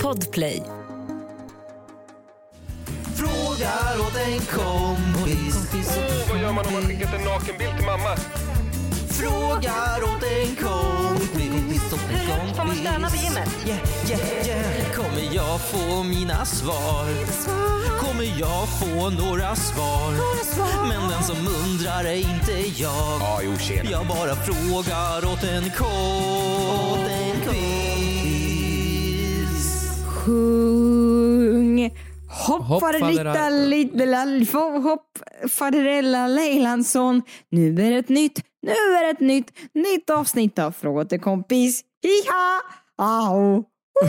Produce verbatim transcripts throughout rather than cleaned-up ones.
Podplay. Frågar åt en kompis. Oh, vad gör man om man skickat en nakenbild till mamma? Frågar åt en kompis. Hur får man stöna vid gymmet? Yeah, yeah, yeah. Kommer jag få mina svar? Kommer jag få några svar? Men den som undrar är inte jag. Ja, jo, tjena. Jag bara frågar åt en kompis. Sjung hopp, Hopp, faderita, fadera- lite hopp, faderella Leilandsson. Nu är det ett nytt, nu är det ett nytt, nytt avsnitt av Fråga till kompis. Hiha! Au!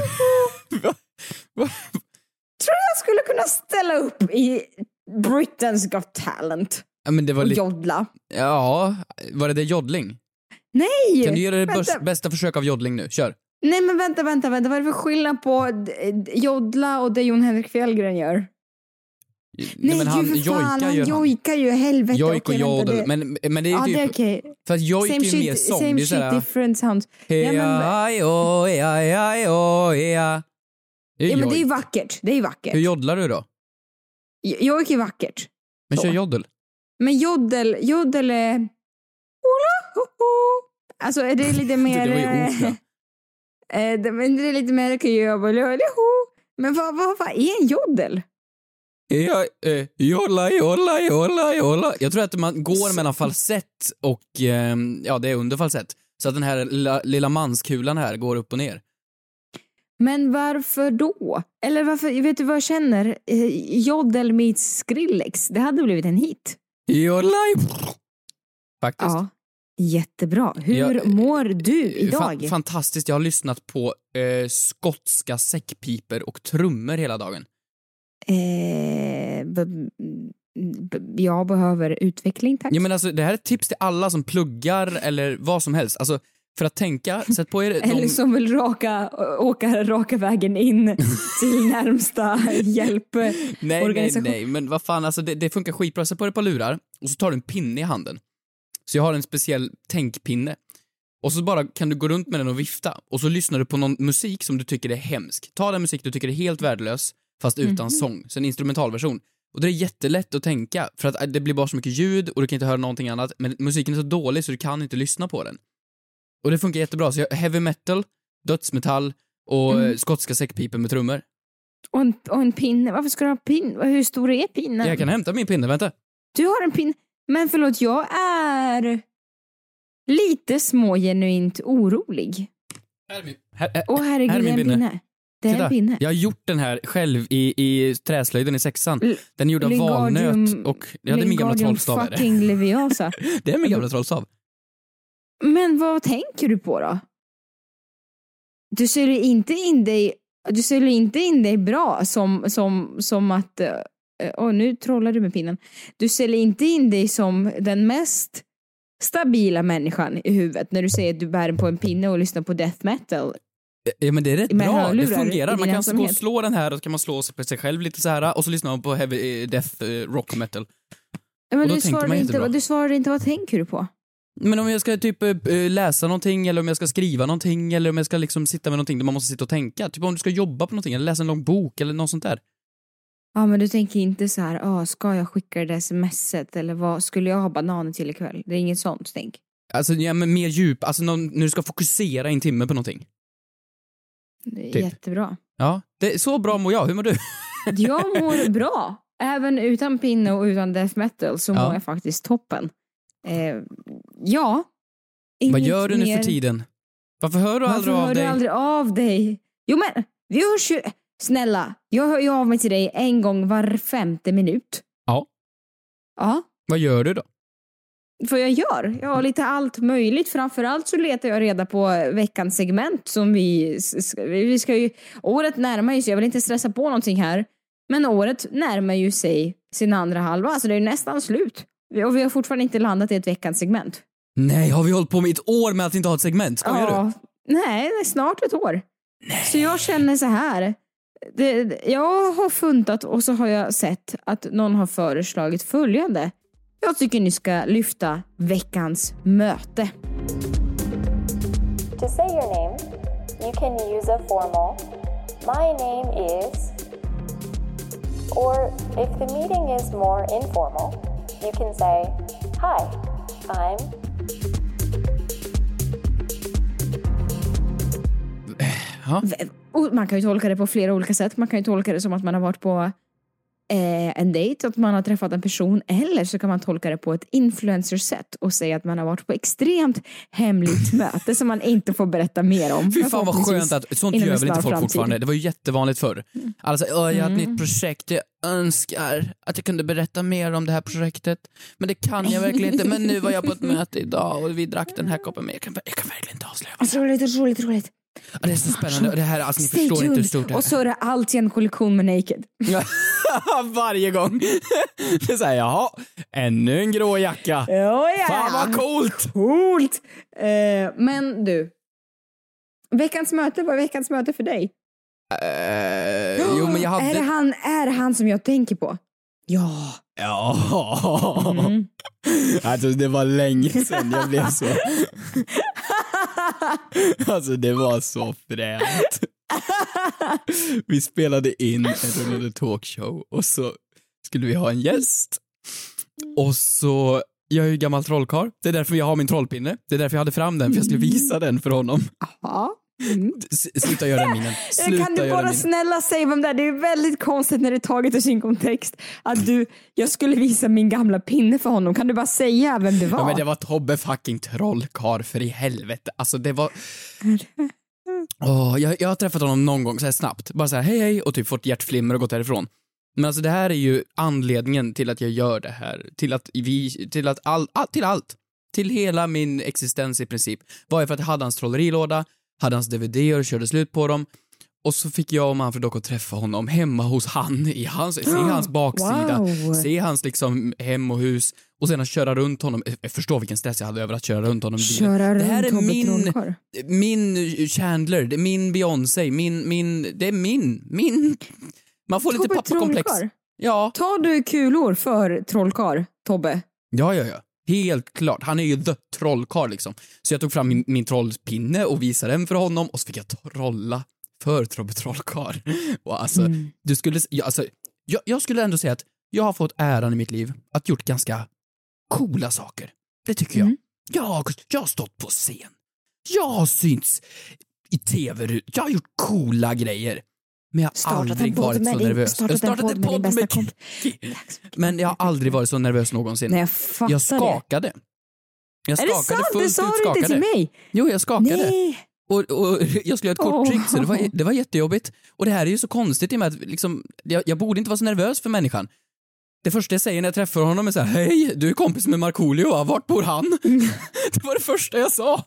Tror jag skulle kunna ställa upp i Britain's Got Talent Ja, men det var och lite... joddla. Ja, var det det joddling? Nej! Kan du göra det vänta. bäst, bästa försök av joddling nu? Kör. Nej men vänta, vänta, vänta. Vad är det för skillnad på d- d- joddla och det Jon Henrik Fjällgren gör? Nej, men han gud för fan, jojkar han gör han. jojkar ju, helvete. Jojk och Okej, vänta, jodel. det- Men, men det är ju Ja, typ... det är okej. För att jojk är Same ju mer shit, sång. same Det är shit, såhär... different sounds. Hej, Ja, men- aj, oj, aj, aj, oj, ja. Det är Ja, men det är ju jojk. vackert. Det är ju vackert. Hur joddlar du då? J- Jojk är vackert. Men Så. kör joddel. Men joddel, joddel är... Alltså är det lite mer... Det var ju opera. eh, det, men det är lite mer... Men vad, vad, vad är en joddel? Ja, eh, jolla, jolla, jolla, jolla. Jag tror att man går mellan falsett och, eh, ja, det är under falsett. Så att den här lilla, lilla manskulan här går upp och ner. Men varför då? Eller varför, vet du vad jag känner? Eh, Joddel meets Skrillex. Det hade blivit en hit. Jolla, faktiskt. Ja, jättebra. Hur Jag- mår du idag? Fan, fantastiskt, jag har lyssnat på eh, skotska säckpiper och trummor hela dagen. Eh, b- b- jag behöver utveckling, tack. Ja, men alltså, det här är ett tips till alla som pluggar eller vad som helst. Alltså, för att tänka, sätt på er... De... Eller som vill raka, åka raka vägen in till närmsta hjälporganisation. Nej, nej, nej, men vad fan, alltså det, det funkar skitbra. Sätt på dig ett par lurar och så tar du en pinne i handen. Så jag har en speciell tänkpinne. Och så bara kan du gå runt med den och vifta. Och så lyssnar du på någon musik som du tycker är hemsk. Ta den musik du tycker är helt värdelös, fast utan Mhm. sång. Så en instrumentalversion. Och det är jättelätt att tänka, för att det blir bara så mycket ljud och du kan inte höra någonting annat. Men musiken är så dålig så du kan inte lyssna på den. Och det funkar jättebra. Så jag heavy metal, dödsmetall och Mm. mm. skotska säckpiper med trummor. Och en, och en pinne. Varför ska du ha pinne? Hur stor är pinnen? Jag kan hämta min pinne, vänta. Du har en pinne. Men förlåt, jag är lite små genuint orolig. Här är min, här, här, Åh herregud, här är det är min en pinne. pinne. Det är Titta, en pinne. jag har gjort den här själv i, i träslöjden i sexan. L- Den är gjord av Lingardium- valnöt och... Ja, det är min gamla Lingardium trollstav. Är det. fucking Leviosa. det är min gamla trollstav. Men vad tänker du på då? Du säljer inte in dig Du säljer inte in dig bra som, som, som att... Åh, oh, nu trollar du med pinnen. Du säljer inte in dig som den mest stabila människan i huvudet när du säger att du bär på en pinne och lyssnar på death metal. Ja, men det är rätt Med bra. Det hörlurar fungerar. i Man din kan gå och ensamhet. slå den här och så kan man slå sig på sig själv lite så här och så lyssnar man på heavy eh, death eh, rock och metal. Men Och då du tänker svarar, man inte, jättebra. du svarar inte, vad tänker du på? Men om jag ska typ eh, läsa någonting eller om jag ska skriva någonting eller om jag ska liksom sitta med någonting där man måste sitta och tänka. Typ om du ska jobba på någonting eller läsa en lång bok eller något sånt där. Ja, men du tänker inte så här, ah, ska jag skicka det där smset eller vad skulle jag ha bananer till ikväll? Det är inget sånt tänk. Alltså, ja, men mer djup. Alltså någon, när du ska fokusera i en timme på någonting. Det är Typ. jättebra. Ja, det är så bra mår jag. Hur mår du? Jag mår bra. Även utan pinne och utan death metal så Ja. mår jag faktiskt toppen. Eh, ja. Vad Inget gör du nu mer. för tiden? Varför hör du Varför aldrig hör av du dig? aldrig av dig? Jo men, vi hörs ju... Snälla, jag hör ju av mig till dig en gång var femte minut. Ja. Ja. Vad gör du då? Vad jag gör? Jag har lite allt möjligt. Framförallt så letar jag reda på veckans segment som vi... Vi ska ju... Året närmar ju sig. Jag vill inte stressa på någonting här. Men året närmar ju sig sin andra halva. Alltså det är nästan slut. Och vi har fortfarande inte landat i ett veckans segment. Nej, har vi hållit på med ett år med att inte ha ett segment? Skojar Ja. Nej, det är snart ett år. Nej. Så jag känner så här. Det, jag har funtat och så har jag sett att någon har föreslagit följande. Jag tycker ni ska lyfta veckans möte. To say your name, you can use a formal My name is... Or if the meeting is more informal, you can say, hi, I'm... Ja. Och man kan ju tolka det på flera olika sätt. Man kan ju tolka det som att man har varit på eh, en dejt, att man har träffat en person, eller så kan man tolka det på ett influencer-sätt och säga att man har varit på extremt hemligt möte som man inte får berätta mer om. Fy fan vad skönt att sånt gör väl inte folk framtid. Fortfarande. Det var ju jättevanligt förr. Mm. Alltså, jag har mm. ett nytt projekt, jag önskar att jag kunde berätta mer om det här projektet, men det kan jag verkligen inte. Men nu var jag på ett möte idag och vi drack den här koppen, men jag kan, jag kan verkligen inte avslöja. Alltså, roligt, roligt, roligt. Ja, det är så spännande. Det här, alltså, ni Stay förstår tuned. inte hur stort det är. Och så är det alltid en kollektion med Naked. Varje gång. Det är så här, jaha, ännu en grå jacka. Oh, yeah. Fan vad coolt. Coolt. Uh, men du, veckans möte, vad är veckans möte för dig? Uh, jo, men jag hade... Är det han, är det han som jag tänker på? Ja. Ja. Mm. Alltså det var länge sedan jag blev så. Alltså det var så fränt. Vi spelade in en rullande talkshow och så skulle vi ha en gäst. Och så, jag är ju gammal trollkarl. Det är därför jag har min trollpinne. Det är därför jag hade fram den, för jag skulle visa den för honom. Aha. Mm. Sluta göra den minen. Sluta kan du bara minen. snälla säga vem det är? Det är väldigt konstigt när det är taget ur sin kontext att du, jag skulle visa min gamla pinne för honom. Kan du bara säga vem det var? Ja, men det var Tobbe fucking trollkarl, för i helvete. Alltså det var... Oh, jag, jag har träffat honom någon gång så här snabbt. Bara så här hej hej och typ fått hjärtflimmer och gått därifrån. Men alltså det här är ju anledningen till att jag gör det här. Till att vi, till att all, all, till allt. Till hela min existens i princip. Var jag för att jag hade hans trollerilåda, hade hans D V D och körde slut på dem. Och så fick jag och Manfred dock att träffa honom hemma hos han, i hans, se hans baksida, wow. Se hans liksom hem och hus, och sen att köra runt honom. Jag förstår vilken stress jag hade över att köra runt honom. Köra det här runt är min, min Chandler, det är min Beyoncé, min, min, det är min, min, man får Tobbe lite pappakomplex. Ja. Tar du kulor för trollkar, Tobbe? Ja, ja, ja. Helt klart. Han är ju the trollkarl liksom. Så jag tog fram min, min trollpinne och visade den för honom, och så fick jag trolla för Tobbe trollkarl. Och alltså, mm. du skulle, ja, alltså, jag, jag skulle ändå säga att jag har fått äran i mitt liv att gjort ganska coola saker. Det tycker mm. jag. jag. Jag har stått på scen. Jag har synts i tv. Jag har gjort coola grejer. Men jag har startat aldrig varit så nervös. Startat jag startat en podd med, med kom... Men jag har aldrig varit så nervös någonsin. Nej, jag, jag skakade. Jag skakade. Är det sant? Fullt det sa ut du skakade. inte till mig. Jo, jag skakade. Nej. Och, och jag skulle göra ett kort tryck, oh. så det var, det var jättejobbigt. Och det här är ju så konstigt i och med att liksom, jag, jag borde inte vara så nervös för människan. Det första jag säger när jag träffar honom är så här: hej, du är kompis med Markoolio, vart bor han? Mm. Det var det första jag sa.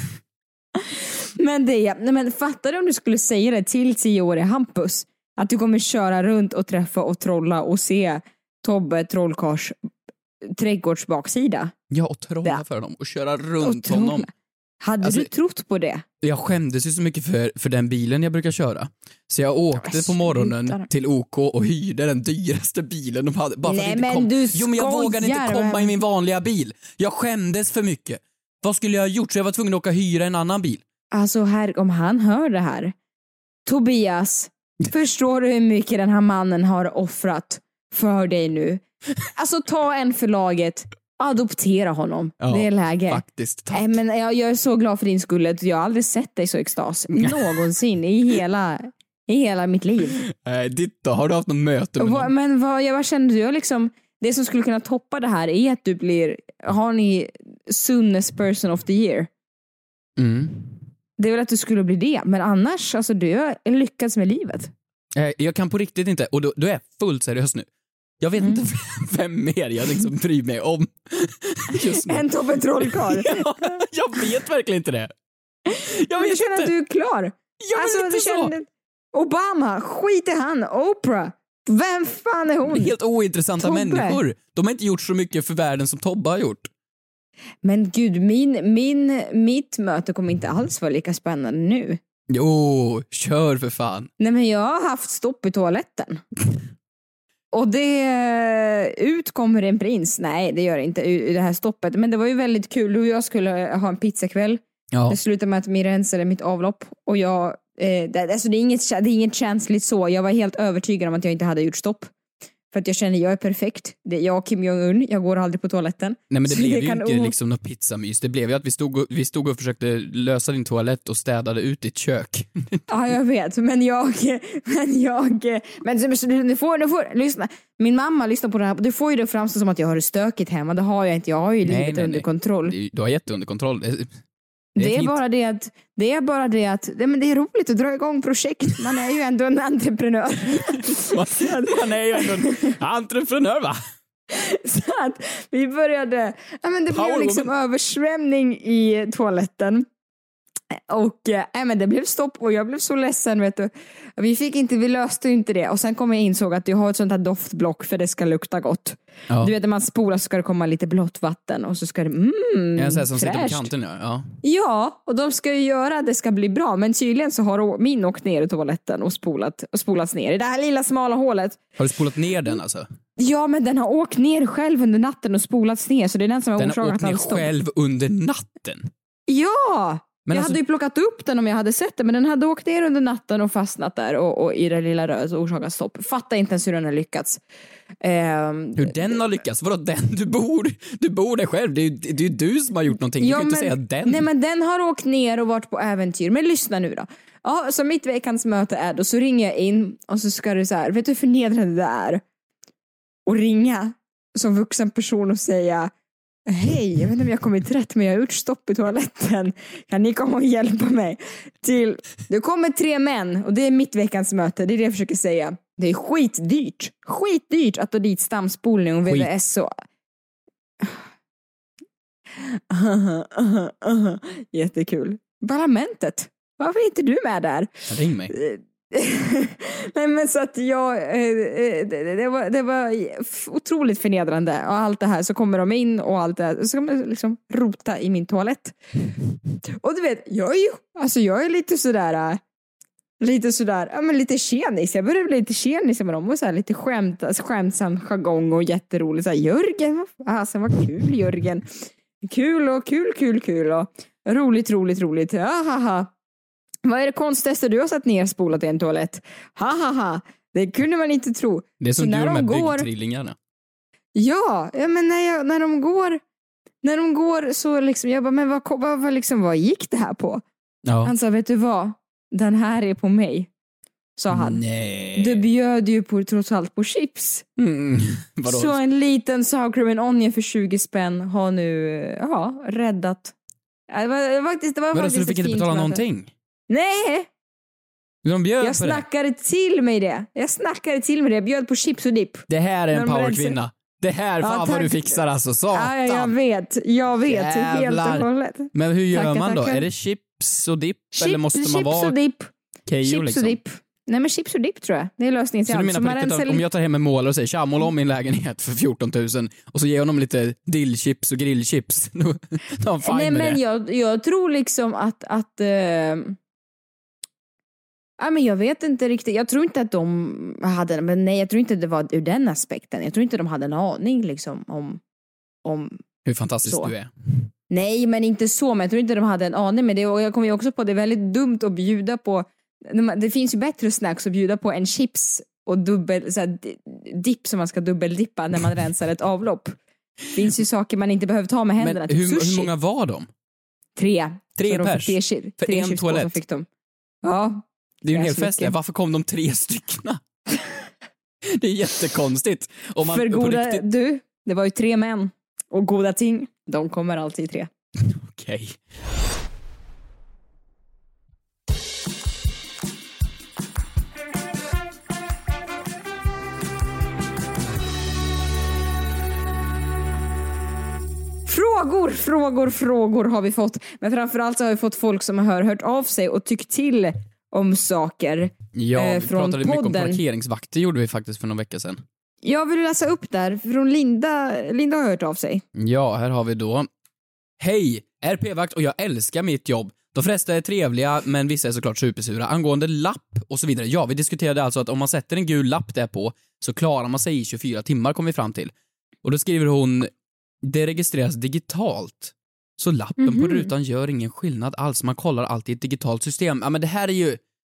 Men det, nej men fattar du om du skulle säga det till tioåriga Hampus? Att du kommer köra runt och träffa och trolla och se Tobbe trollkars trädgårdsbaksida. Ja, och trolla ja. för honom och köra runt och honom. Hade alltså, du trott på det? Jag skämdes ju så mycket för, för den bilen jag brukar köra. Så jag åkte jag på morgonen slutar. till O K och hyrde den dyraste bilen de hade. Bara för Nej, att men kom. du Jo, men jag vågade inte komma men... i min vanliga bil. Jag skämdes för mycket. Vad skulle jag ha gjort? Så jag var tvungen att åka och hyra en annan bil. Alltså här, om han hör det här. Tobias, förstår du hur mycket den här mannen har offrat för dig nu? Alltså ta en för laget. Adoptera honom. Ja, det är läge. Faktiskt, tack. Nej, men jag, jag är så glad för din skull. Jag har aldrig sett dig så extas. Någonsin i hela, i hela mitt liv. Nej, äh, ditt då? Har du haft något möte med någon? Men vad, jag, vad kände du? Liksom, det som skulle kunna toppa det här är att du blir, har ni soonest person of the year? Mm. Det är väl att du skulle bli det. Men annars, alltså du har lyckats med livet. Äh, jag kan på riktigt inte. Och då, då är jag fullt seriös nu. Jag vet mm. inte vem mer jag liksom bryr mig om just nu. En Tobbe trollkarl. Ja, jag vet verkligen inte det. Jag vet du känner inte. att du är klar. Jag alltså, inte du så. Känner, Obama, skit i han. Oprah. Vem fan är hon? Helt ointressanta Tobbe. Människor. De har inte gjort så mycket för världen som Tobbe har gjort. Men gud, min, min, mitt möte kommer inte alls vara lika spännande nu. Jo, kör för fan. Nej, men jag har haft stopp i toaletten. Och det ut kommer en prins. Nej, det gör det inte i det här stoppet. Men det var ju väldigt kul. Du och jag skulle ha en pizzakväll. Ja. Det slutade med att vi rensade mitt avlopp. Och jag Eh, det, alltså det är, inget, det är inget känsligt så. Jag var helt övertygad om att jag inte hade gjort stopp. För att jag känner jag är perfekt. Det är jag och Kim Jong-Un. Jag går aldrig på toaletten. Nej, men det så blev det ju kan inte o- liksom något pizzamys. Det blev ju att vi stod, och, vi stod och försökte lösa din toalett och städade ut ditt kök. Ja, jag vet. Men jag... Men jag... Men så, så, du får, du får... Lyssna. Min mamma lyssnar på det här. Du får ju det framstå som att jag har det stökigt hemma. Det har jag inte. Jag har ju livet nej, under nej. kontroll. Du har jätte under kontroll. Det, det är, Det är, fint. bara det att, det är bara det att det, men det är roligt att dra igång projekt. Man är ju ändå en entreprenör. Han är ju ändå en entreprenör, va? Så att vi började, ja, men det Power blev liksom woman. översvämning i toaletten. Och äh, men det blev stopp och jag blev så ledsen, vet du. Vi fick inte, vi löste ju inte det. Och sen kom jag insåg att jag har ett sånt här doftblock för det ska lukta gott. Ja. Du vet, när man spolar så ska det komma lite blått vatten och så ska det, mm, Jag säger som sitter på fräscht. kanten, ja. ja. Ja, och de ska ju göra att det ska bli bra. Men tydligen så har min åkt ner i toaletten och, spolat, och spolats ner i det här lilla smala hålet. Har du spolat ner den alltså? Ja, men den har åkt ner själv under natten och spolats ner. Så det är den som har Den har åkt orsakat ner allt stopp. själv under natten? Ja! Men jag alltså- hade ju plockat upp den om jag hade sett den. Men den hade åkt ner under natten och fastnat där. Och, och i det lilla röret och orsakat stopp. Fattar inte ens hur den har lyckats. Ehm, Hur den har lyckats? Vadå den? Du bor, du bor där själv. Det är ju det är ju du som har gjort någonting. Du ja, kan ju inte men- säga den. Nej, men den har åkt ner och varit på äventyr. Men lyssna nu då. Ja, så mitt veckans möte är då. Så ringer jag in och så ska du så här. Vet du hur förnedrande det är? Och ringa som vuxen person och säga: hej, jag vet inte om jag har kommit rätt, men jag har gjort stopp i toaletten. Kan ni komma och hjälpa mig? Till, det kommer tre män och det är mitt veckans möte. Det är det jag försöker säga. Det är skitdyrt. Skitdyrt att ta dit stamspolning och V V S och... Jättekul. Parlamentet. Varför är inte du med där? Ring mig. Nej, men så att jag eh, det, det, var, det var otroligt förnedrande och allt det här, så kommer de in och allt det här, så kommer de liksom rota i min toalett. Och du vet, jag är ju alltså jag är lite sådär lite sådär, ja men lite tjenis. Jag började bli lite tjenis med dem och så här lite skämt, alltså skämtsam jargong och jätteroligt så här, Jörgen, alltså vad kul Jörgen. Kul och kul kul kul och roligt roligt roligt. Haha. Vad är det konstigaste du har satt ner spolat i en toalett? Hahaha, det kunde man inte tro. Det är som Så du när och de de här går- byggtrillingarna. Ja, ja men när, jag, när de går när de går så liksom, jag bara, men vad, vad, vad, liksom, vad gick det här på? Ja. Han sa, vet du vad? Den här är på mig, sa han. Nej. Du bjöd ju på, trots allt på chips. Mm. Vadå? Så en liten sour cream and onion för tjugo spänn har nu, ja, räddat. Ja, det var, det var faktiskt, det var Vadå, faktiskt så du fick ett inte fint betala möte. någonting? Nej! De bjöd Jag på det. snackade till mig det. Jag snackade till mig det. Jag bjöd på chips och dipp. Det här är en När de powerkvinna. Det här, Ja, fan vad tack. du fixar alltså. Satan. Ja, jag vet. Jag vet. Jävlar. Helt och hållet. Men hur gör Tackar, man då? tackar. Är det chips och dipp? Chips, eller måste man chips vara och dipp. Keyyo Chips liksom? och dipp. Nej, men chips och dipp tror jag. Det är lösningen till Så du allt. menar på man riktigt rensar att om jag tar hem en målare och säger tja, måla om min lägenhet för fjorton tusen och så ger honom lite dillchips och grillchips. Då då är han fine Nej, med men det. jag, jag tror liksom att... att uh... ja, men jag vet inte riktigt. Jag tror inte att de hade... Men nej, jag tror inte det var ur den aspekten. Jag tror inte de hade en aning liksom om... om Hur fantastisk så. du är. Nej, men inte så. Men jag tror inte de hade en aning med det. Och jag kommer ju också på att det är väldigt dumt att bjuda på... Det finns ju bättre snacks att bjuda på än chips och dubbel, så här, dipp som man ska dubbeldippa när man rensar ett avlopp. Det finns ju saker man inte behöver ta med händerna. Men typ hur, sushi. hur många var de? Tre. Tre Så de fick pers? Tre, chi- För tre en chipspåsar toalett? fick de. Ja. Det är ju en Det är hel så fest där. mycket. Varför kom de tre styckna? Det är jättekonstigt. Om man För på goda, riktigt... du, det var ju tre män. Och goda ting, de kommer alltid tre. Okej. Frågor, frågor, frågor har vi fått. Men framförallt så har vi fått folk som har hört av sig och tyckt till om saker. Ja, Eh, vi från pratade mycket om podden. parkeringsvakter gjorde vi faktiskt för någon vecka sedan. Jag vill läsa upp där. Från Linda. Linda har hört av sig. Ja, här har vi då. Hej! R P-vakt och jag älskar mitt jobb. De flesta är trevliga, men vissa är såklart supersura. Angående lapp och så vidare. Ja, vi diskuterade alltså att om man sätter en gul lapp där på så klarar man sig i tjugofyra timmar, kom vi fram till. Och då skriver hon, det registreras digitalt. Så lappen Mhm. på rutan gör ingen skillnad alls. Man kollar alltid i ett digitalt system. Ja, men det här är ju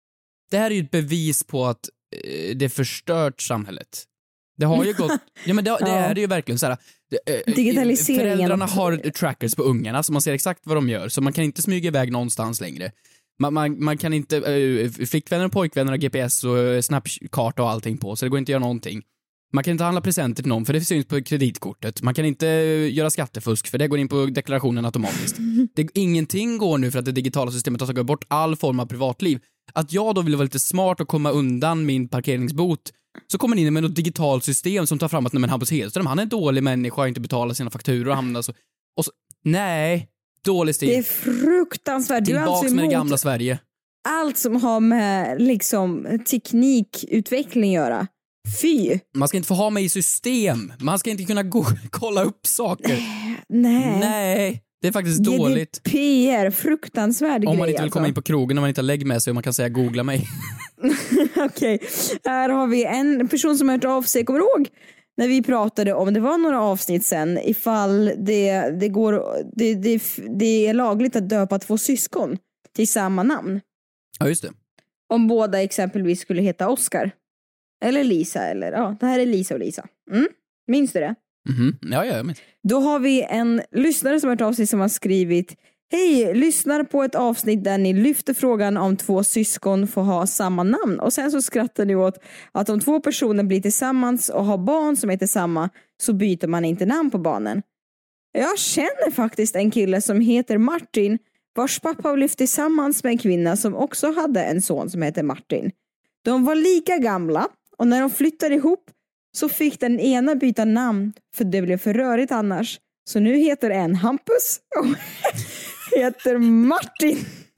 det här är ju ett bevis på att eh, det förstört samhället. Det har ju gått, ja men det, det Ja. är det ju verkligen så här. eh, Digitaliseringen. Föräldrarna har trackers på ungarna så man ser exakt vad de gör, så man kan inte smyga iväg någonstans längre. Man, man, man kan inte, äh, flickvänner och pojkvänner har G P S och äh, snapkarta och allting på, så det går inte att göra någonting. Man kan inte handla presenter till någon för det syns på kreditkortet. Man kan inte äh, göra skattefusk för det går in på deklarationen automatiskt. Det, ingenting går nu för att det digitala systemet har tagit bort all form av privatliv. Att jag då vill vara lite smart och komma undan min parkeringsbot, så kommer ni in med något digitalt system som tar fram att nej, men Hampus Hedström, han är en dålig människa och inte betalar sina fakturor och hamnar så. Och så nej, dålig stil. Det är fruktansvärt. Du är Tillbaks alltså med det emot gamla Sverige. allt som har med liksom teknikutveckling att göra. Fy. Man ska inte få ha mig i system. Man ska inte kunna gå, kolla upp saker. Nej. Nej, det är faktiskt G D P R, dåligt. fruktansvärd Om grej man inte vill alltså. komma in på krogen när man inte har lägg med sig och man kan säga googla mig. Okej, här har vi en person som har hört av sig. Kommer du ihåg när vi pratade om, det var några avsnitt sen, ifall det, det, går, det, det, det är lagligt att döpa två syskon till samma namn. Ja, just det. Om båda exempelvis skulle heta Oscar. Eller Lisa, eller ja, det här är Lisa och Lisa. Mm? Minns du det? Mhm. Ja, ja, men. Då har vi en lyssnare som har hört av sig som har skrivit: hej, lyssnar på ett avsnitt där ni lyfter frågan om två syskon får ha samma namn. Och sen så skrattar ni åt att om två personer blir tillsammans och har barn som heter samma, så byter man inte namn på barnen. Jag känner faktiskt en kille som heter Martin, vars pappa har lyft tillsammans med en kvinna som också hade en son som heter Martin. De var lika gamla och när de flyttade ihop så fick den ena byta namn för det blev för rörigt annars. Så nu heter en Hampus och heter Martin.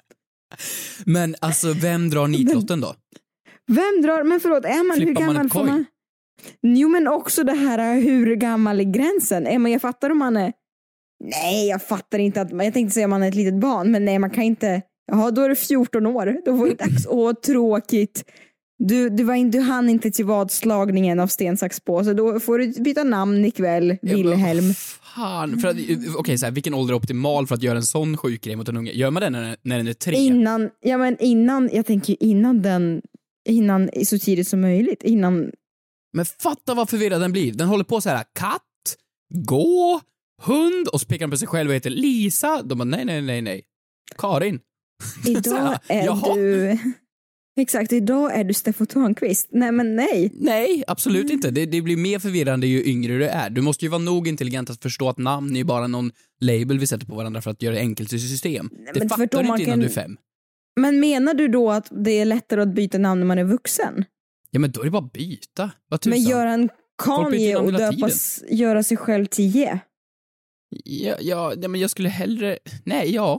Men alltså, vem drar nitlotten då? Vem drar, men förlåt, är man, hur Flippar man gammal ett får koj? man? Jo, men också det här, hur gammal är gränsen? Är man, jag fattar om man är, nej jag fattar inte att, jag tänkte säga att man är ett litet barn, men nej man kan inte, jaha då är det fjorton år, då var det dags, åh tråkigt. Du, du, var in, du hann inte till vadslagningen av sten, sax, på, så då får du byta namn ikväll, Wilhelm. Ja, fan, för att, okej, okay, så här, vilken ålder är optimal för att göra en sån sjuk grej mot en unge? Gör man den när, när den är tre? Innan, ja men innan, jag tänker innan den, innan så tidigt som möjligt, innan. Men fatta vad förvirrad den blir. Den håller på så här: katt, gå, hund, och så pekar den på sig själv och heter Lisa. De bara, nej, nej, nej, nej. Karin. Idag är Jaha. du, exakt, idag är du Steffo Törnqvist. Nej men nej. Nej, absolut inte. Det, det blir mer förvirrande ju yngre du är. Du måste ju vara nog intelligent att förstå att namn är ju bara någon label vi sätter på varandra för att göra det enkelt i system. Det men fattar du tvärtom, man inte innan kan- du är fem. Men menar du då att det är lättare att byta namn när man är vuxen? Ja, men då är det bara att byta. Vad tusan. Men göra en Folk byter Kanye namn och hela döpas, göra sig själv till Ye? Ja, ja, ja, men jag skulle hellre... Nej, ja.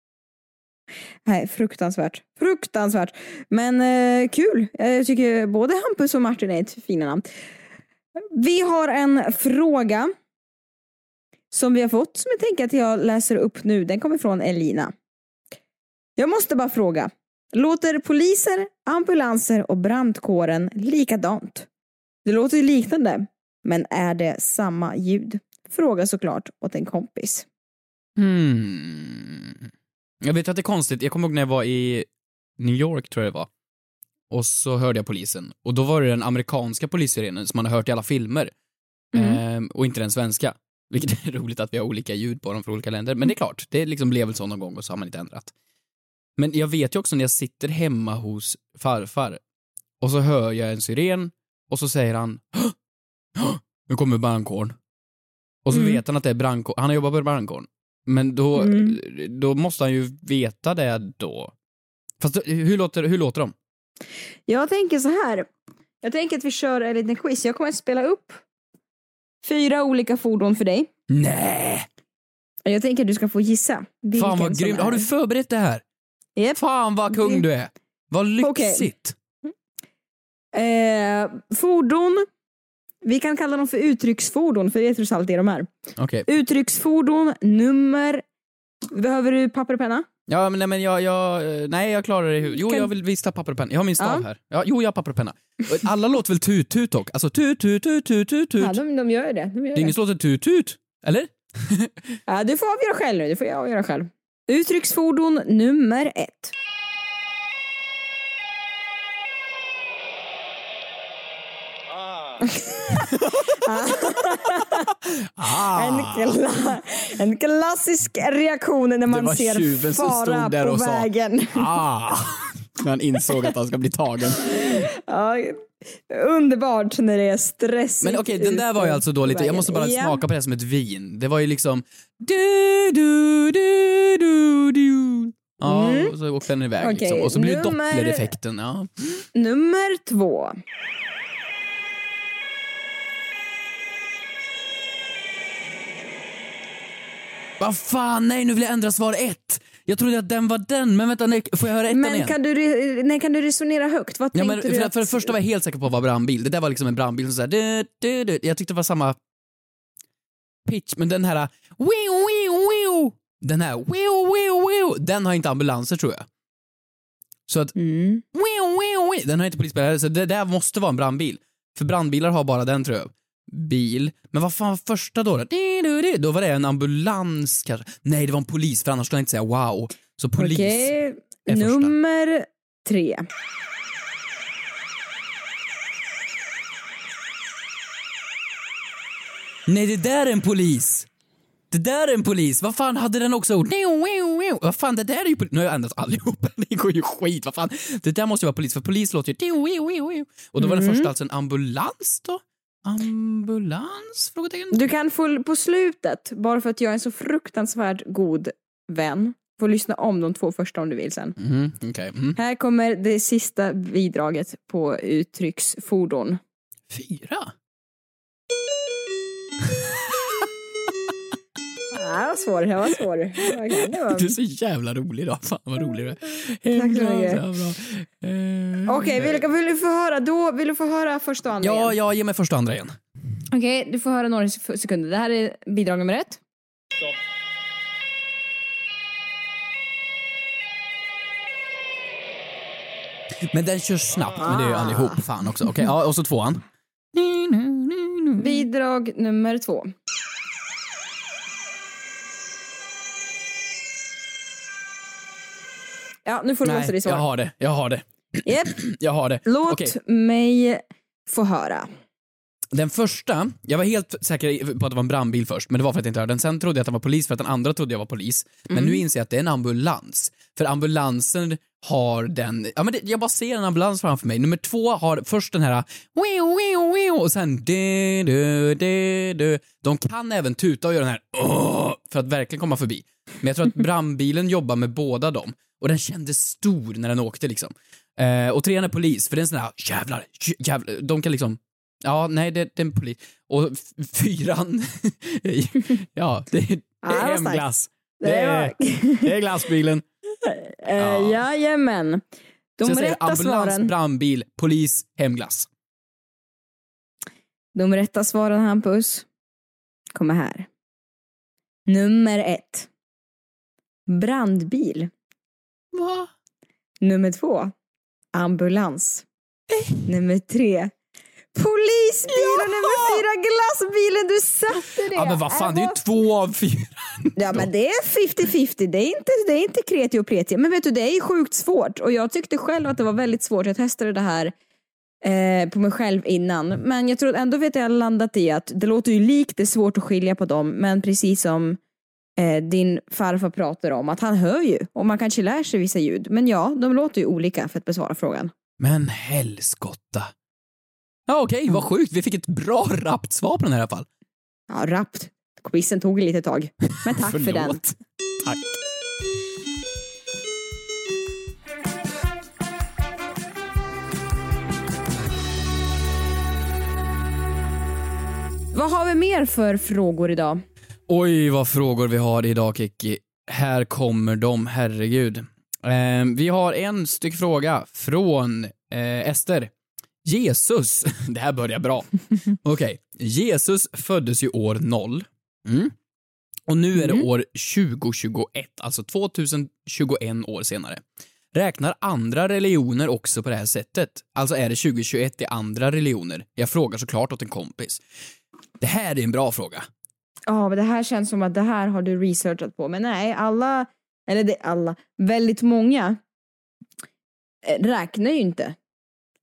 Nej, fruktansvärt. Fruktansvärt. Men eh, kul. Jag tycker både Hampus och Martin är ett fina namn. Vi har en fråga som vi har fått, som jag tänker att jag läser upp nu. Den kommer från Elina. Jag måste bara fråga. Låter poliser, ambulanser och brandkåren likadant? Det låter ju liknande, men är det samma ljud? Fråga såklart åt en kompis. Hmm. Jag vet att det är konstigt. Jag kommer ihåg när jag var i New York, tror jag det var. Och så hörde jag polisen. Och då var det den amerikanska polissirenen som man har hört i alla filmer. Mm. Ehm, och inte den svenska. Vilket är roligt att vi har olika ljud på dem från olika länder. Men det är klart, det liksom blev väl så någon gång och så har man inte ändrat. Men jag vet ju också när jag sitter hemma hos farfar och så hör jag en siren och så säger han: "Hå! Hå! Nu kommer brandkåren." Och så Mm. vet han att det är brandkåren. Han har jobbat på brandkåren. Men då, Mm. då måste han ju veta det då. Fast hur låter, hur låter de? Jag tänker så här. Jag tänker att vi kör en liten quiz. Jag kommer att spela upp fyra olika fordon för dig. Nej! Jag tänker att du ska få gissa. Fan vad som grymt. är. Har du förberett det här? Japp. Fan vad kung du är. Vad Okej. lyxigt. Eh, fordon. Vi kan kalla dem för uttrycksfordon, för det är trots allt det de är. Okej. Uttrycksfordon nummer... Behöver du papper och penna? Ja, men nej, men jag, jag, eh, nej, jag klarar det i huvudet. Jo, Kan- jag vill visa papper och penna. Jag har min stav Ja. här. Ja, jo, jag har papper och penna. Och alla låter väl tut-tut dock? Alltså tut-tut, tut-tut, tut-tut. Ja, de, de gör ju det. De gör Det är det. ingen som låter tut-tut, eller? Ja, du får avgöra själv nu. Du får jag avgöra själv. Uttrycksfordon nummer ett. Ah. En, kla- en klassisk reaktion när man ser fara där på och vägen. Sa, ah. När han insåg att han ska bli tagen. Ja, underbart när det är stressigt. Men okej, okay, den där var ju alltså då lite, jag måste bara ja. smaka på det som ett vin. Det var ju liksom du, du, du, du, du. Ja, mm. och så åkte den iväg okay, liksom. Och så blir det nummer... dopplereffekten. Ja. Nummer två. Vad fan, nej, nu vill jag ändra svar ett. Jag trodde att den var den, men vänta, nej, får jag höra ettan men igen? Kan du, nej, kan du resonera högt? Vad ja, tänkte men för, du? att... Att... för det första var jag helt säker på att det var brandbil. Det där var liksom en brandbil som så här, du, du, du. Jag tyckte det var samma pitch, men den här wiu, wiu, wiu. Den här wiu, wiu, wiu. Den har inte ambulanser, tror jag. Så att mm. wiu, wiu, wiu. Den har inte polisbilar, så det där måste vara en brandbil. För brandbilar har bara den, tror jag. Bil. Men vad fan var första då? Då var det en ambulans kanske. Nej, det var en polis, för annars skulle jag inte säga wow. Så polis Okej, är första. Nummer tre. Nej, det där är en polis. Det där är en polis. Vad fan hade den också? Vad fan, det där är ju polis. Nu har jag ändrat allihopa. Det går ju skit. Vad fan. Det där måste ju vara polis, för polis låter ju. Och då var den första alltså en ambulans då? Ambulans? Frågetecken. Du kan få på slutet, bara för att jag är en så fruktansvärt god vän, få lyssna om de två första om du vill sen. Mm, okay. mm. Här kommer det sista bidraget på uttrycksfordon. Fyra? Ja, det var svår, det var svår. Det var... Du är så jävla rolig idag. Fan vad rolig du är. Tack så mycket. Eh, Okej, okay, vill, vill du få höra då? Vill du få höra första och andra ja, igen? Ja, ge mig första och andra igen. Okej, okay, du får höra några sekunder. Det här är bidrag nummer ett. Stopp. Men den kör snabbt, men det är ju allihop fan också. Okej, okay, ja, och så tvåan. Bidrag nummer två. Ja, nu får du låta dig svara. jag har det, jag har det. Yep. Jag har det. Låt okay. mig få höra. Den första, jag var helt säker på att det var en brandbil först, men det var för att jag inte hörde den. Sen trodde jag att det var polis, för att den andra trodde jag var polis. Men mm. nu inser jag att det är en ambulans. För ambulansen har den, ja men det, jag bara ser en ambulans framför mig. Nummer två har först den här wiu, wiu, wiu, och sen de, de, de, de. De kan även tuta och göra den här åh, för att verkligen komma förbi. Men jag tror att brandbilen jobbar med båda dem. Och den kändes stor när den åkte liksom. Eh, och trean är polis, för det är en sån här jävlar, jävlar, de kan liksom. Ja, nej, det, det är en polis. Och f- fyran, ja, det, det är hemglass. Det är, det är glassbilen. Uh, ja. Jajamän. De Så rätta ambulans, svaren. brandbil, polis, hemglass. De rätta svaren, Hampus, kommer här. Nummer ett. Brandbil. Va? Nummer två. Ambulans. Eh. Nummer tre. Polisbil, och nummer fyra, glassbilen. Du satte det. Ja, men vad fan, det är ju två av fyra. Ja, men det är femtio femtio. Det är inte, det är inte kreti och preti. Men vet du, det är ju sjukt svårt. Och jag tyckte själv att det var väldigt svårt. Jag testade det här eh, på mig själv innan. Men jag tror ändå vet jag landat i att det låter ju likt. Det är svårt att skilja på dem. Men precis som eh, din farfar pratar om, att han hör ju. Och man kanske lär sig vissa ljud. Men ja, de låter ju olika för att besvara frågan. Men helskotta. Ja, okej, okay, vad sjukt. Vi fick ett bra rappt svar på den här i alla fall. Ja, rappt. Quizen tog lite tag. Men tack för den. Tack. Vad har vi mer för frågor idag? Oj, vad frågor vi har idag, Kiki. Här kommer de, herregud. Eh, vi har en styck fråga från eh, Ester. Jesus, det här börjar bra. Okej, okay. Jesus föddes ju år noll. Mm. Och nu är det mm. år tjugo tjugoett, alltså tvåtusentjugoett år senare. Räknar andra religioner också på det här sättet? Alltså är det tjugo tjugoett i andra religioner? Jag frågar såklart åt en kompis. Det här är en bra fråga. Ja, men det här känns som att det här har du researchat på. Men nej, alla, eller det alla, väldigt många räknar ju inte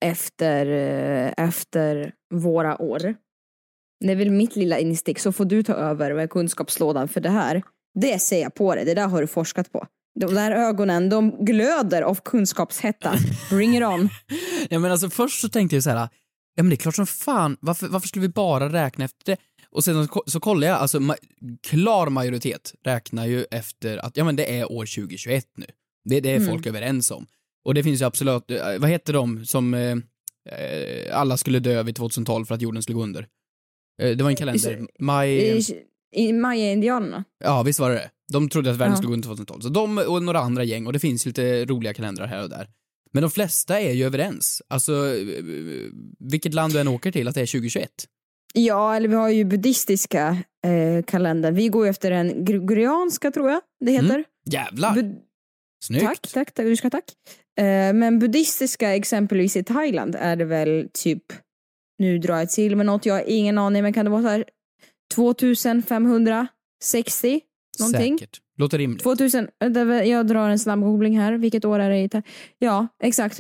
efter, eh, efter våra år. Det är väl mitt lilla instick, så får du ta över med kunskapslådan för det här. Det ser jag på det, det där har du forskat på. De där ögonen, de glöder av kunskapshetta. Bring it on. Ja, men alltså först så tänkte jag så här, ja men det är klart som fan, varför, varför skulle vi bara räkna efter det? Och sen så, så kollar jag, alltså ma- klar majoritet räknar ju efter att, ja men det är år tjugohundratjugoett nu. Det, det är mm. folk överens om. Och det finns ju absolut, vad heter de som eh, alla skulle dö vid tjugohundratolv för att jorden skulle gå under? Eh, det var en kalender. Maj... I, i Maja-indianerna. Ja, visst var det det. De trodde att världen ja. skulle gå under tjugohundratolv. Så de och några andra gäng, och det finns ju lite roliga kalendrar här och där. Men de flesta är ju överens. Alltså, vilket land du än åker till, att det är tjugohundratjugoett. Ja, eller vi har ju buddhistiska eh, kalendern. Vi går efter den gregorianska, tror jag det heter. Mm. Jävlar! Bud- Snyggt. Tack, tack, tack, du ska tack. Eh, men buddhistiska, exempelvis i Thailand, är det väl typ, nu drar jag till med något, jag har ingen aning, men kan det vara så här tjugofemhundrasextio någonting? Säkert. Låter rimligt. tvåtusen, jag drar en snabb googling här. Vilket år är det i Thailand? Ja, exakt.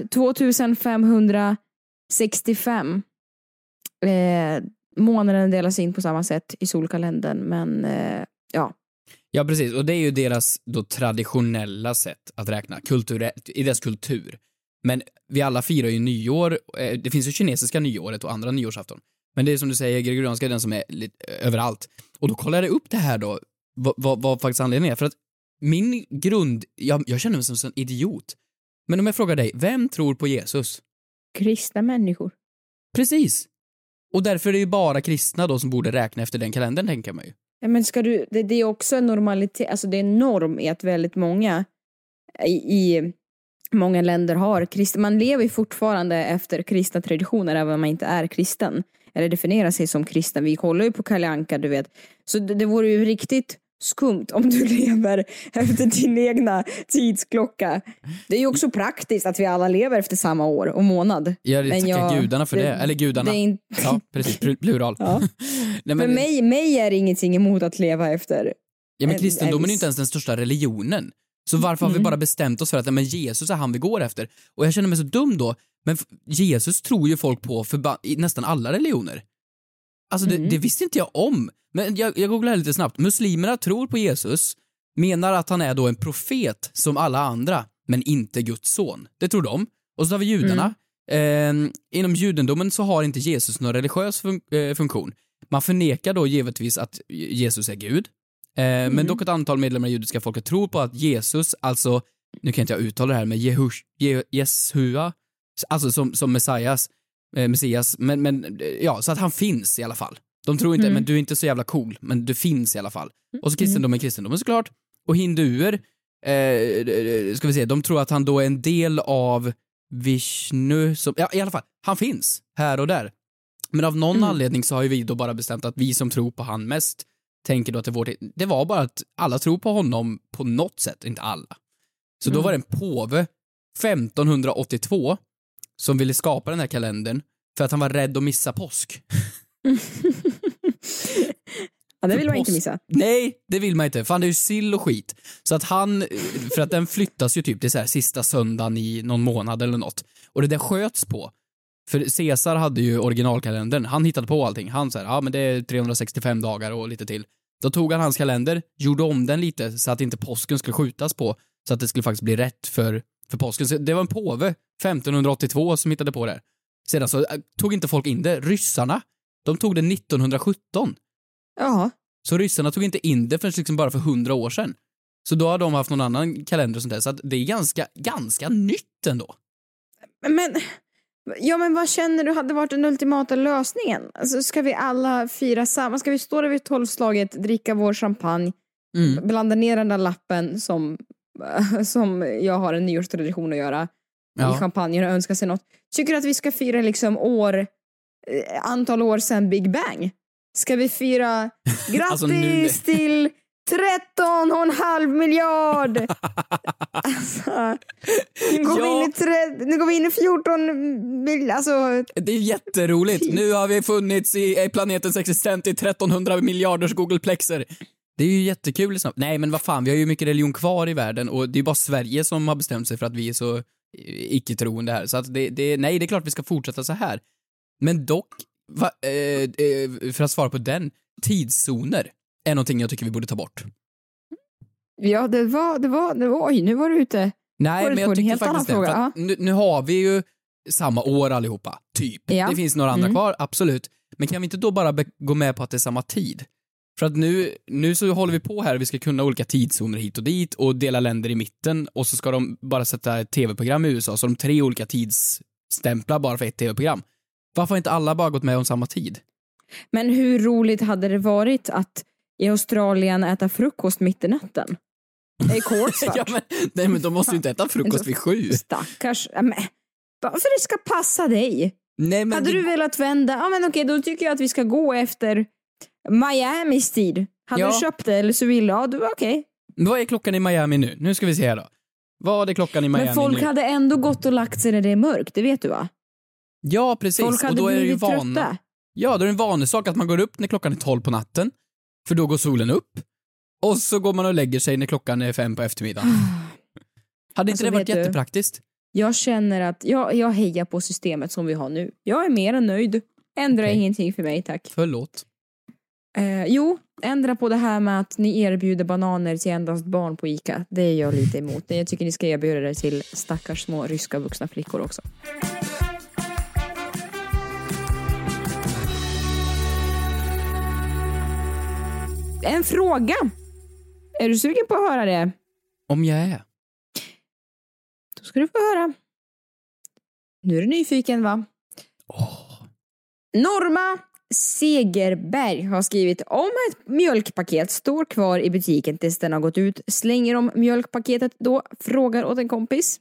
tjugofemhundrasextiofem. Eh, månaden delas in på samma sätt i solkalendern, men eh, ja. Ja, precis. Och det är ju deras då traditionella sätt att räkna, kulturellt, i deras kultur. Men vi alla firar ju nyår. Det finns ju kinesiska nyåret och andra nyårsafton. Men det är som du säger, gregorianska är den som är lite överallt. Och då kollar jag upp det här då, vad, vad, vad faktiskt anledningen är. För att min grund, jag, jag känner mig som en idiot. Men om jag frågar dig, vem tror på Jesus? Kristna människor. Precis. Och därför är det ju bara kristna då som borde räkna efter den kalendern, tänker man ju. Ja, men ska du, det, det är också en normalitet, alltså det är en norm i att väldigt många i, i många länder har kristna, man lever ju fortfarande efter kristna traditioner även om man inte är kristen eller definierar sig som kristen. Vi kollar ju på Kalle Anka, du vet. Så det, det vore ju riktigt skumt om du lever efter din egna tidsklocka. Det är ju också praktiskt att vi alla lever efter samma år och månad. Ja, det tackar jag, gudarna för det. det. Eller gudarna. Det in... Ja, precis. Plural. Ja. Nej, men... För mig, mig är det ingenting emot att leva efter. Ja, men kristendomen är ju inte ens den största religionen. Så varför mm. har vi bara bestämt oss för att men Jesus är han vi går efter? Och jag känner mig så dum då. Men Jesus tror ju folk på för ba- i nästan alla religioner. Alltså mm. det, det visste inte jag om. Men jag, jag googlar lite snabbt. Muslimerna tror på Jesus, menar att han är då en profet som alla andra, men inte Guds son. Det tror de. Och så har vi judarna. Mm. Eh, inom judendomen så har inte Jesus någon religiös fun- eh, funktion. Man förnekar då givetvis att Jesus är Gud. Eh, mm. Men dock ett antal medlemmar i judiska folket tror på att Jesus, alltså, nu kan inte jag uttala det här med Jehush, Je- Jeshua, alltså som, som Messias, eh, Messias, men, men ja, så att han finns i alla fall. De tror inte, mm. men du är inte så jävla cool, men du finns i alla fall. Och så kristendomen, kristendomen såklart. Och hinduer, eh, ska vi se, de tror att han då är en del av Vishnu, som, ja, i alla fall, han finns här och där. Men av någon mm. anledning så har ju vi då bara bestämt att vi som tror på han mest tänker då att det, vår, det var bara att alla tror på honom på något sätt, inte alla. Så mm. då var det en påve femtonhundraåttiotvå som ville skapa den här kalendern för att han var rädd att missa påsk. Ja, det vill man inte missa. Nej, det vill man inte. Fan, det är ju sill och skit. Så att han, för att den flyttas ju typ till så här sista söndagen i någon månad eller något. Och det där sköts på. För Caesar hade ju originalkalendern. Han hittade på allting. Han sa, ja men det är trehundrasextiofem dagar och lite till. Då tog han hans kalender, gjorde om den lite så att inte påsken skulle skjutas på. Så att det skulle faktiskt bli rätt för, för påsken. Så det var en påve femtonhundraåttiotvå som hittade på det. Sedan så tog inte folk in det. Ryssarna, de tog det nittonhundrasjutton. Ja. Så ryssarna tog inte in det förrän liksom bara för hundra år sedan. Så då har de haft någon annan kalender och sånt där. Så att det är ganska, ganska nytt ändå. Men, ja men vad känner du hade varit den ultimata lösningen? Alltså ska vi alla fira samma? Ska vi stå där vid tolvslaget, dricka vår champagne, mm. blanda ner den där lappen som, som jag har en nyårstradition att göra ja. i champagnen och önska sig något. Tycker du att vi ska fira liksom år, antal år sedan Big Bang? Ska vi fira grattis alltså nu... till tretton och en halv miljard? Alltså, nu går, ja. vi in i tre... nu går vi in i fjorton mil... Alltså... Det är jätteroligt. Nu har vi funnits i planetens existens i trettonhundra miljarders Googleplexer. Det är ju jättekul. Nej, men vad fan, vi har ju mycket religion kvar i världen och det är bara Sverige som har bestämt sig för att vi är så icke-troende här. Så att det, det, nej, det är klart vi ska fortsätta så här. Men dock, va, eh, eh, för att svara på den, tidszoner är någonting jag tycker vi borde ta bort. Ja, det var, det var, det var oj, nu var du ute. Nej, var men jag tycker faktiskt det. För att nu, nu har vi ju samma år allihopa, typ. Ja. Det finns några andra mm. kvar, absolut. Men kan vi inte då bara be- gå med på att det är samma tid? För att nu, nu så håller vi på här, vi ska kunna olika tidszoner hit och dit och dela länder i mitten och så ska de bara sätta ett tv-program i U S A så de tre olika tidsstämplar bara för ett tv-program. Varför har inte alla bara gått med om samma tid? Men hur roligt hade det varit att i Australien äta frukost mitt i natten? Det är kolsvart. ja, men, nej, men de måste ju inte äta frukost vid sju. Stackars. Men, varför det ska passa dig? Nej, men hade det... du velat vända? Ja, men okej, då tycker jag att vi ska gå efter Miamis tid. Hade ja. du köpt det eller så vill ja, du okej. Okay. Vad är klockan i Miami nu? Nu ska vi se här då. Vad är klockan i Miami nu? Men folk nu? hade ändå gått och lagt sig när det är mörkt, det vet du va? Ja, precis. Folk hade och då är det ju blivit vana. trötta. Ja, då är det en vanesak att man går upp när klockan är tolv på natten. För då går solen upp. Och så går man och lägger sig när klockan är fem på eftermiddagen. Hade inte alltså, det varit du, jättepraktiskt? Jag känner att jag, jag hejar på systemet som vi har nu. Jag är mer än nöjd. Ändra okay. ingenting för mig, tack. Förlåt. Eh, jo, ändra på det här med att ni erbjuder bananer till endast barn på Ica. Det är jag lite emot. Jag tycker ni ska erbjuda det till stackars små ryska vuxna flickor också. En fråga. Är du sugen på att höra det? Om jag är. Då ska du få höra. Nu är du nyfiken, va? Oh. Norma Segerberg har skrivit: om ett mjölkpaket står kvar i butiken tills den har gått ut, slänger de mjölkpaketet då? Frågar åt en kompis.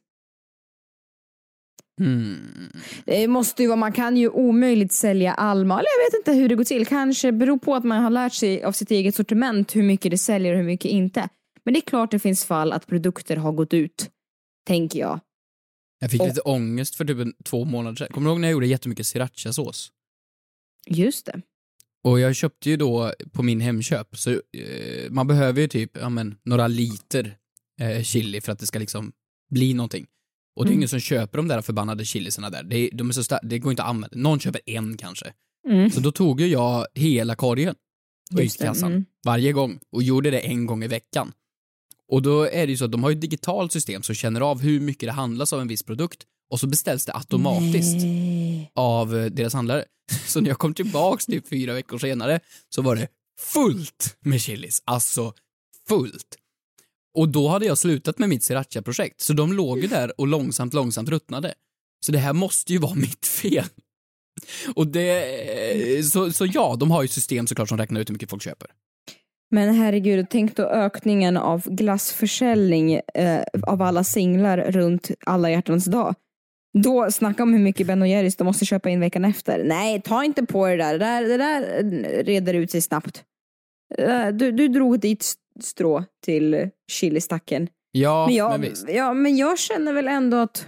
Hmm. Det måste ju vara, man kan ju omöjligt sälja Alma. Eller jag vet inte hur det går till. Kanske beror på att man har lärt sig av sitt eget sortiment hur mycket det säljer och hur mycket inte. Men det är klart det finns fall att produkter har gått ut, tänker jag. Jag fick och, lite ångest för typ en, två månader sedan. Kommer du ihåg när jag gjorde jättemycket srirachasås? Just det. Och jag köpte ju då på min Hemköp, så eh, man behöver ju typ ja, men, några liter eh, chili för att det ska liksom bli någonting. Och det är mm. ingen som köper de där förbannade chilisarna där. Det, de är så star- det går inte att använda. Någon köper en kanske. Mm. Så då tog ju jag hela korgen och gick till kassan mm. varje gång och gjorde det en gång i veckan. Och då är det ju så att de har ju ett digitalt system som känner av hur mycket det handlas av en viss produkt och så beställs det automatiskt Nej. av deras handlare. Så när jag kom tillbaks typ fyra veckor senare så var det fullt med chilis. Alltså fullt. Och då hade jag slutat med mitt sriracha-projekt. Så de låg ju där och långsamt, långsamt ruttnade. Så det här måste ju vara mitt fel. Och det, så, så ja, de har ju system såklart som räknar ut hur mycket folk köper. Men herregud, tänk då ökningen av glassförsäljning eh, av alla singlar runt alla hjärtans dag. Då snacka om hur mycket Ben och Jerrys de måste köpa in veckan efter. Nej, ta inte på det där. Det där, det där reder ut sig snabbt. Du, du drog dit strå till chilistacken. Ja, men, jag, men visst. Ja, men jag känner väl ändå att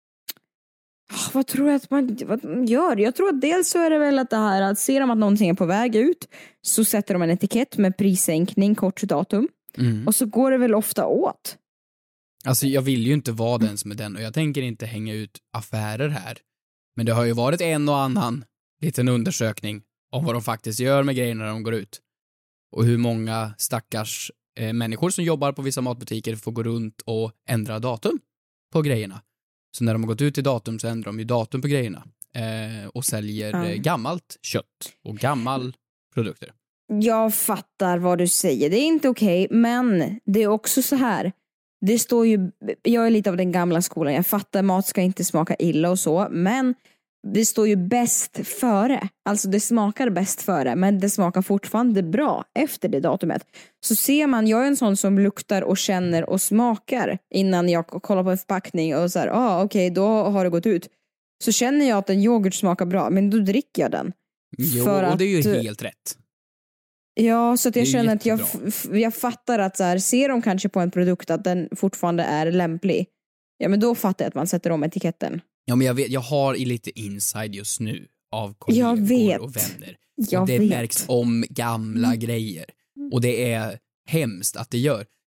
vad tror jag att man vad man gör? Jag tror att dels så är det väl att det här att ser de att någonting är på väg ut så sätter de en etikett med prissänkning, kort datum. Mm. Och så går det väl ofta åt. Alltså jag vill ju inte vara den som är den och jag tänker inte hänga ut affärer här. Men det har ju varit en och annan liten undersökning om vad de faktiskt gör med grejerna när de går ut. Och hur många stackars eh, människor som jobbar på vissa matbutiker får gå runt och ändra datum på grejerna. Så när de har gått ut i datum så ändrar de ju datum på grejerna. Eh, och säljer mm. eh, gammalt kött och gammal produkter. Jag fattar vad du säger. Det är inte okej, okay, men det är också så här. Det står ju, jag är lite av den gamla skolan. Jag fattar mat ska inte smaka illa och så, men det står ju bäst före. Alltså det smakar bäst före, men det smakar fortfarande bra efter det datumet. Så ser man, jag är en sån som luktar och känner och smakar innan jag kollar på en förpackning och så här, ah, okej, okay, då har det gått ut. Så känner jag att en yoghurt smakar bra, men då dricker jag den. Jo, för och det är ju att, helt rätt. Ja, så att jag känner att jag, f- jag fattar att så här, ser de kanske på en produkt att den fortfarande är lämplig. Ja, men då fattar jag att man sätter om etiketten. Ja, men jag vet, jag har i lite inside just nu av kollegor och vänner. Jag och det vet. märks om gamla mm. grejer. Och det är hemskt att det gör.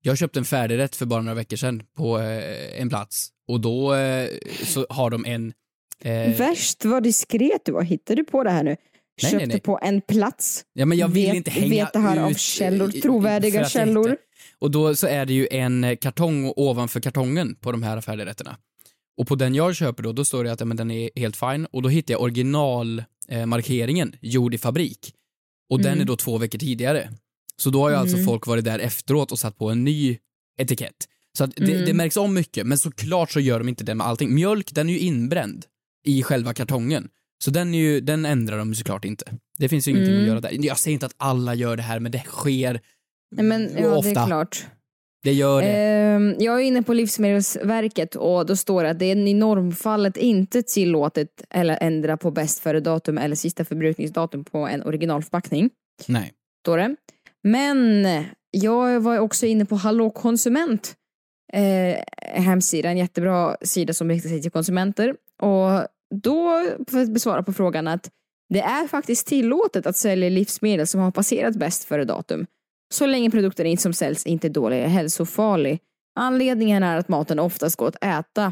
Jag köpte en färdigrätt för bara några veckor sedan på eh, en plats. Och då eh, så har de en... Eh... Värst vad diskret du var. Hittade du på det här nu? Nej, Köpte nej, nej. på en plats. Ja, men jag vill vet, inte hänga vet det här ut, av källor, eh, trovärdiga källor. Inte. Och då så är det ju en kartong ovanför kartongen på de här färdigrätterna. Och på den jag köper då, då står det att ja, men den är helt fin. Och då hittar jag originalmarkeringen, eh, gjord i fabrik. Och mm. den är då två veckor tidigare. Så då har ju mm. alltså folk varit där efteråt och satt på en ny etikett. Så att det, mm. det märks om mycket, men såklart så gör de inte det med allting. Mjölk, den är ju inbränd i själva kartongen. Så den, är ju, den ändrar de såklart inte. Det finns ju ingenting mm. att göra där. Jag säger inte att alla gör det här, men det sker Nej, men, ja, ofta. Det är klart. Det gör det. Eh, jag är inne på Livsmedelsverket och då står det att det är i normfallet inte tillåtet eller ändra på bäst före datum eller sista förbrukningsdatum på en originalförpackning. Nej. Står det. Men jag var också inne på Hallå konsument eh, hemsidan, en jättebra sida som riktar sig till konsumenter. Och då för att besvara på frågan att det är faktiskt tillåtet att sälja livsmedel som har passerat bäst före datum. Så länge produkten inte som säljs inte är dålig eller hälsofarlig. Anledningen är att maten oftast går att äta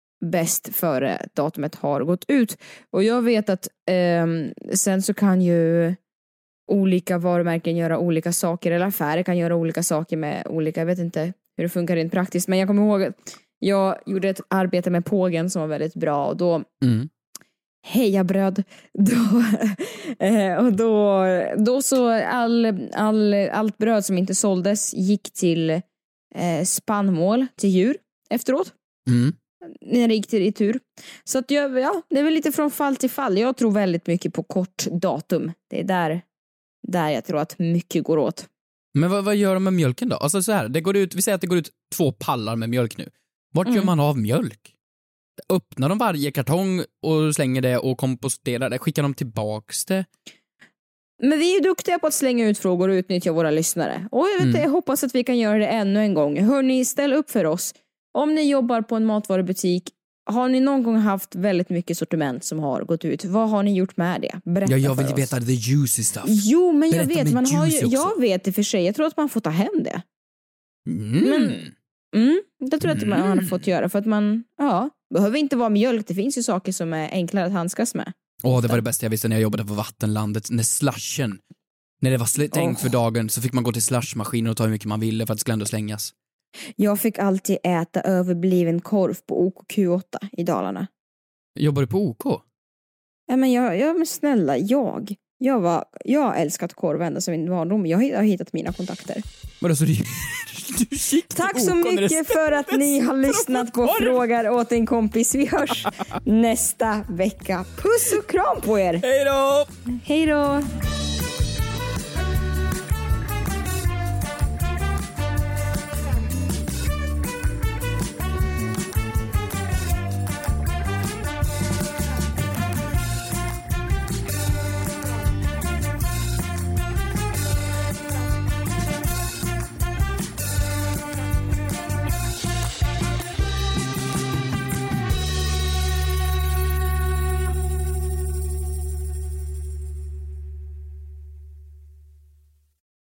bäst före datumet har gått ut. Och jag vet att eh, sen så kan ju olika varumärken göra olika saker, eller affärer kan göra olika saker med olika, jag vet inte hur det funkar rent praktiskt, men jag kommer ihåg att jag gjorde ett arbete med Pågen som var väldigt bra och då mm. heja bröd då, eh, och då, då så all, all, allt bröd som inte såldes gick till eh, spannmål till djur efteråt mm. när det gick till i tur. Så att jag, ja, det är väl lite från fall till fall. Jag tror väldigt mycket på kort datum. Det är där, där jag tror att mycket går åt. Men vad, vad gör de med mjölken då? Alltså så här, det går ut, vi säger att det går ut två pallar med mjölk nu. Vart mm. gör man av mjölk? Öppnar de varje kartong och slänger det och komposterar det? Skickar de tillbaks det? Men vi är duktiga på att slänga ut frågor och utnyttja våra lyssnare. Och jag, vet mm. jag hoppas att vi kan göra det ännu en gång. Hörrni, ställ upp för oss. Om ni jobbar på en matvarubutik, har ni någon gång haft väldigt mycket sortiment som har gått ut? Vad har ni gjort med det? Berätta ja, jag vill för oss. veta the juicy stuff. Jo, men jag Berätta vet, man har ju, också. jag vet det för sig. Jag tror att man får ta hem det. Mm. Men, mm, det tror jag mm. att man har fått göra. För att man, ja, behöver inte vara mjölk. Det finns ju saker som är enklare att handskas med. Åh, oh, det var det bästa jag visste när jag jobbade på Vattenlandet. När slashen, när det var stängt oh. för dagen, så fick man gå till slashmaskinen och ta hur mycket man ville för att det skulle ändå slängas. Jag fick alltid äta överbliven korv på O K Q åtta i Dalarna. Jobbar du på O K? Ja, men, jag, ja, men snälla, jag. Jag, var, jag har älskat korv ända som min barndom. Jag har hittat mina kontakter. Vadå, så du, du Tack så mycket för att ni har lyssnat på Frågar åt en kompis. Vi hörs nästa vecka. Puss och kram på er. Hej då! Hej då!